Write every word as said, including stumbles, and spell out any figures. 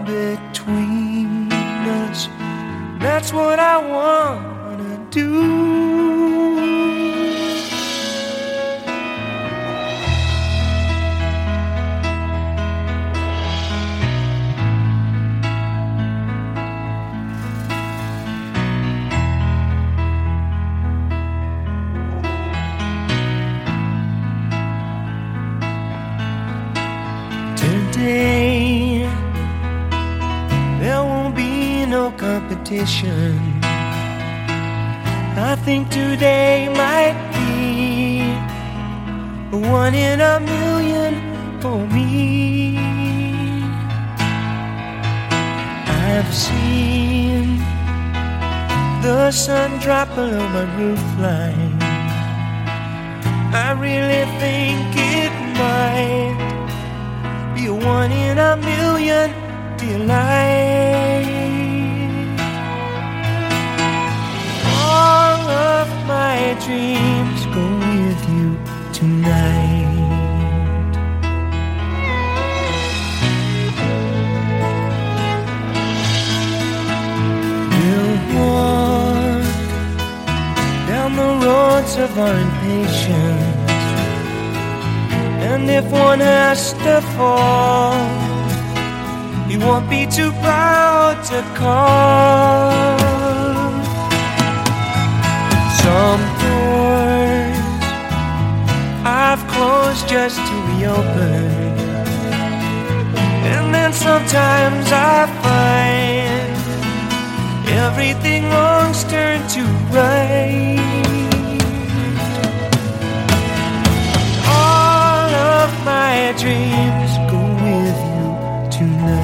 between us. That's what I wanna do. Today, there won't be no competition. I think today might be a one in a million for me. I've seen the sun drop below my roofline. I really think it might be a one in a million delight. All of my dreams go with you tonight. We'll walk down the roads of our impatience, and if one has to fall, he won't be too proud to call. Some doors I've closed just to reopen, and then sometimes I find everything wrong's turned to right. My dreams go with you tonight.